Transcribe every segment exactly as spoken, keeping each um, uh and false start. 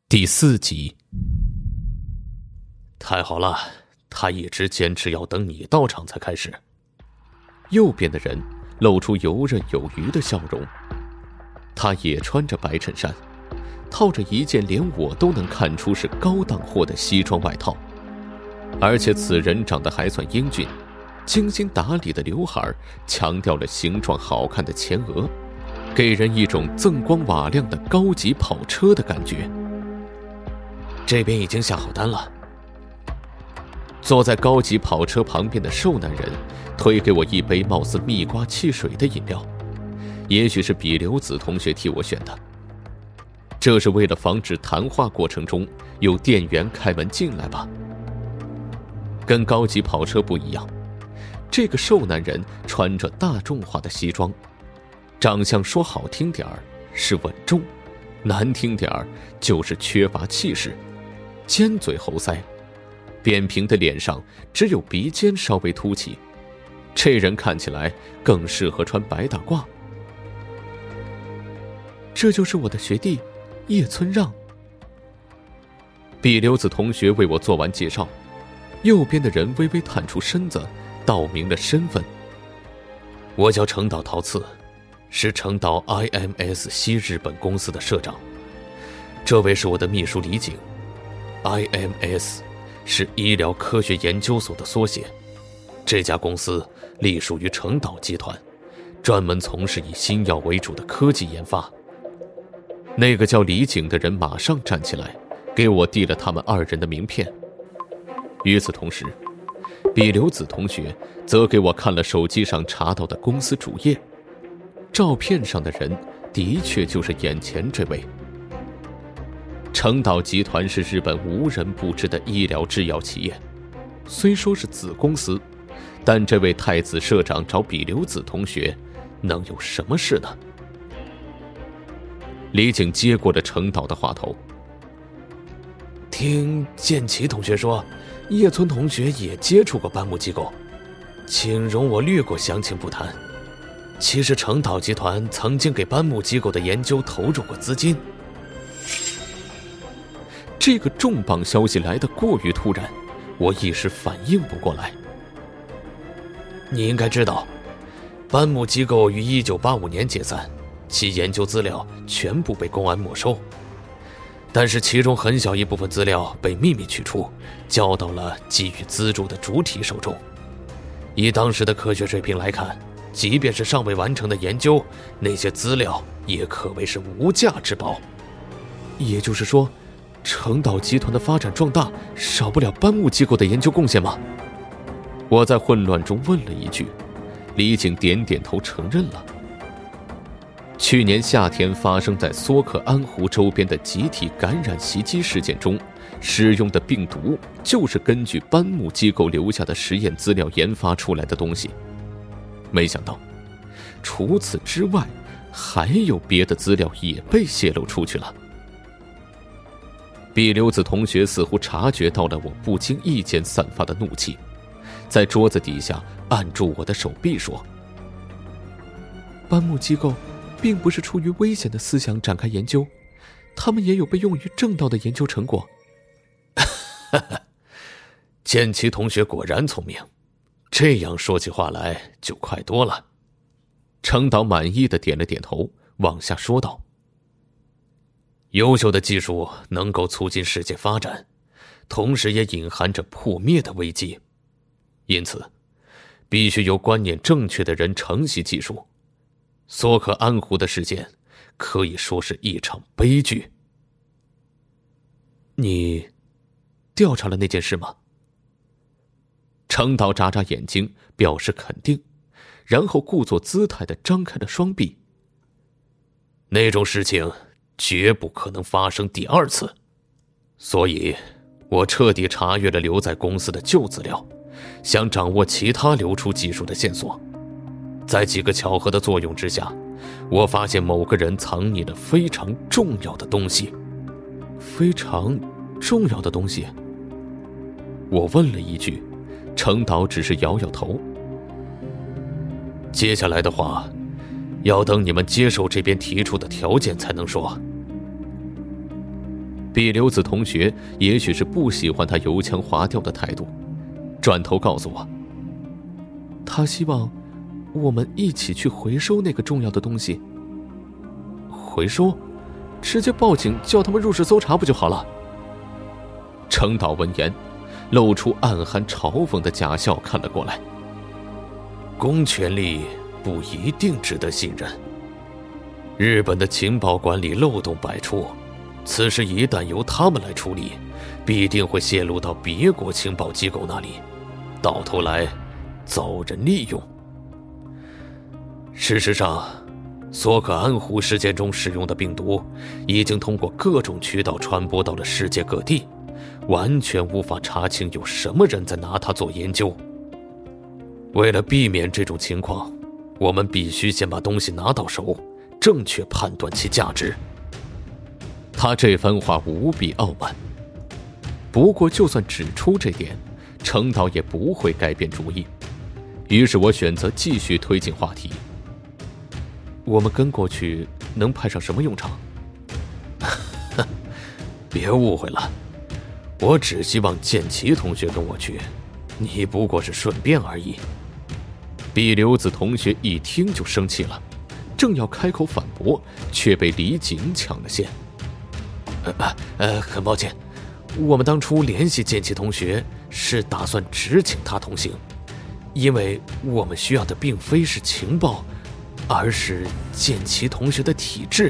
第四集。太好了，他一直坚持要等你到场才开始。右边的人露出游刃有余的笑容，他也穿着白衬衫，套着一件连我都能看出是高档货的西装外套，而且此人长得还算英俊，精心打理的刘海强调了形状好看的前额，给人一种锃光瓦亮的高级跑车的感觉。这边已经下好单了。坐在高级跑车旁边的瘦男人推给我一杯貌似蜜瓜汽水的饮料，也许是比留子同学替我选的，这是为了防止谈话过程中有店员开门进来吧。跟高级跑车不一样，这个瘦男人穿着大众化的西装，长相说好听点儿是稳重，难听点儿就是缺乏气势，尖嘴猴腮，扁平的脸上只有鼻尖稍微凸起，这人看起来更适合穿白大褂。这就是我的学弟叶村让。比留子同学为我做完介绍，右边的人微微探出身子，道明了身份。我叫成岛陶次，是成岛 I M S 西日本公司的社长。这位是我的秘书李景。 I M S 是医疗科学研究所的缩写，这家公司隶属于成岛集团，专门从事以新药为主的科技研发。那个叫李景的人马上站起来，给我递了他们二人的名片。与此同时，比留子同学则给我看了手机上查到的公司主页，照片上的人的确就是眼前这位。成岛集团是日本无人不知的医疗制药企业，虽说是子公司，但这位太子社长找比留子同学能有什么事呢？李景接过了成岛的话头。听建奇同学说，叶村同学也接触过班木机构，请容我略过详情不谈。其实成岛集团曾经给班木机构的研究投入过资金。这个重磅消息来得过于突然，我一时反应不过来。你应该知道，班木机构于一九八五年解散，其研究资料全部被公安没收，但是其中很小一部分资料被秘密取出，交到了给予资助的主体手中。以当时的科学水平来看，即便是尚未完成的研究，那些资料也可谓是无价之宝。也就是说，成岛集团的发展壮大少不了班木机构的研究贡献吗？我在混乱中问了一句，李景点点头承认了。去年夏天发生在梭克安湖周边的集体感染袭击事件中，使用的病毒就是根据班木机构留下的实验资料研发出来的东西。没想到，除此之外，还有别的资料也被泄露出去了。比留子同学似乎察觉到了我不经意间散发的怒气，在桌子底下按住我的手臂说：班木机构并不是出于危险的思想展开研究，他们也有被用于正道的研究成果。建奇同学果然聪明，这样说起话来就快多了。程导满意的点了点头，往下说道：优秀的技术能够促进世界发展，同时也隐含着破灭的危机，因此必须由观念正确的人承袭技术。梭克安湖的事件可以说是一场悲剧。你调查了那件事吗？程导眨眨眼睛表示肯定，然后故作姿态地张开了双臂。那种事情绝不可能发生第二次，所以我彻底查阅了留在公司的旧资料，想掌握其他流出技术的线索。在几个巧合的作用之下，我发现某个人藏匿了非常重要的东西。非常重要的东西？我问了一句，程导只是摇摇头。接下来的话，要等你们接受这边提出的条件才能说。 比留子同学也许是不喜欢他油腔滑调的态度，转头告诉我，他希望我们一起去回收那个重要的东西。回收？直接报警叫他们入室搜查不就好了？程导闻言露出暗含嘲讽的假笑看了过来。公权力不一定值得信任，日本的情报管理漏洞百出，此事一旦由他们来处理，必定会泄露到别国情报机构那里，到头来遭人利用。事实上，索可安湖事件中使用的病毒已经通过各种渠道传播到了世界各地，完全无法查清有什么人在拿它做研究。为了避免这种情况，我们必须先把东西拿到手，正确判断其价值。他这番话无比傲慢，不过就算指出这点，程导也不会改变主意。于是我选择继续推进话题。我们跟过去能派上什么用场？别误会了，我只希望剑奇同学跟我去，你不过是顺便而已。比留子同学一听就生气了，正要开口反驳，却被李景抢了先。呃呃，很抱歉，我们当初联系剑奇同学是打算只请他同行，因为我们需要的并非是情报，而是剑奇同学的体质。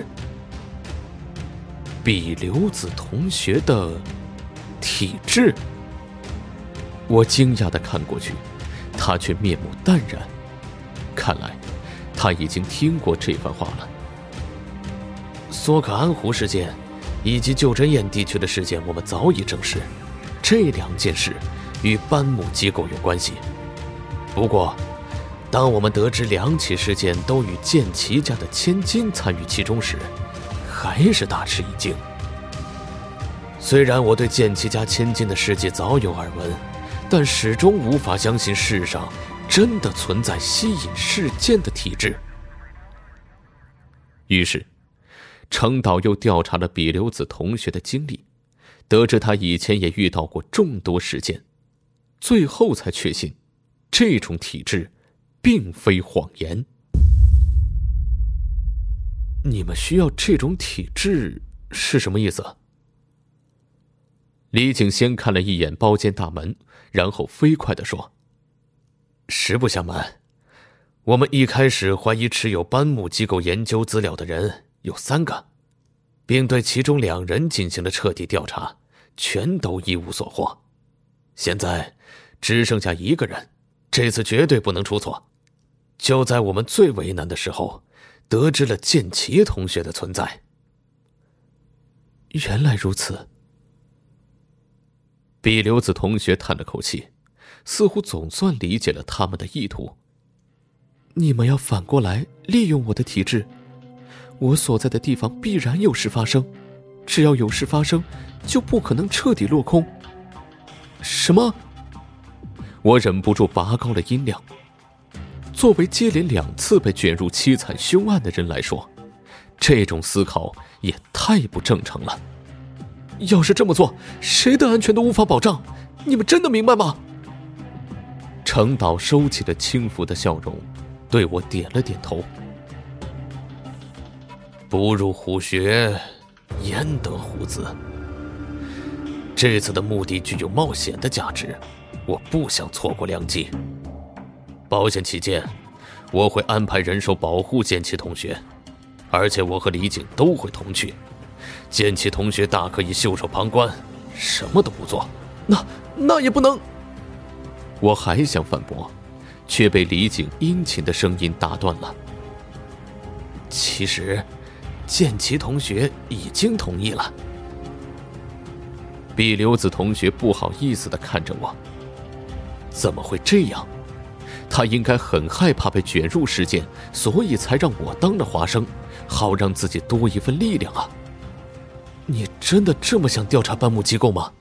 比留子同学的体质？我惊讶地看过去，他却面目淡然，看来他已经听过这番话了。索可安湖事件以及旧真彦地区的事件我们早已证实，这两件事与班木机构有关系。不过当我们得知两起事件都与剑奇家的千金参与其中时，还是大吃一惊。虽然我对剑奇家千金的事迹早有耳闻，但始终无法相信世上真的存在吸引世剑的体质。于是程导又调查了比留子同学的经历，得知他以前也遇到过众多事件，最后才确信这种体质并非谎言。你们需要这种体质是什么意思？李景先看了一眼包间大门，然后飞快地说，实不相瞒，我们一开始怀疑持有班木机构研究资料的人有三个，并对其中两人进行了彻底调查，全都一无所获。现在只剩下一个人，这次绝对不能出错。就在我们最为难的时候，得知了剑奇同学的存在。原来如此。比留子同学叹了口气，似乎总算理解了他们的意图。你们要反过来利用我的体质，我所在的地方必然有事发生，只要有事发生，就不可能彻底落空。什么？我忍不住拔高了音量。作为接连两次被卷入凄惨凶案的人来说，这种思考也太不正常了。要是这么做，谁的安全都无法保障，你们真的明白吗？程导收起了轻浮的笑容，对我点了点头。不入虎穴，焉得虎子。这次的目的具有冒险的价值，我不想错过良机。保险起见，我会安排人手保护剑奇同学，而且我和李景都会同去。剑奇同学大可以袖手旁观，什么都不做。那那也不能。我还想反驳，却被李景殷勤的声音打断了。其实剑奇同学已经同意了。比留子同学不好意思地看着我，怎么会这样？他应该很害怕被卷入事件，所以才让我当了华生，好让自己多一份力量啊。你真的这么想调查班木机构吗？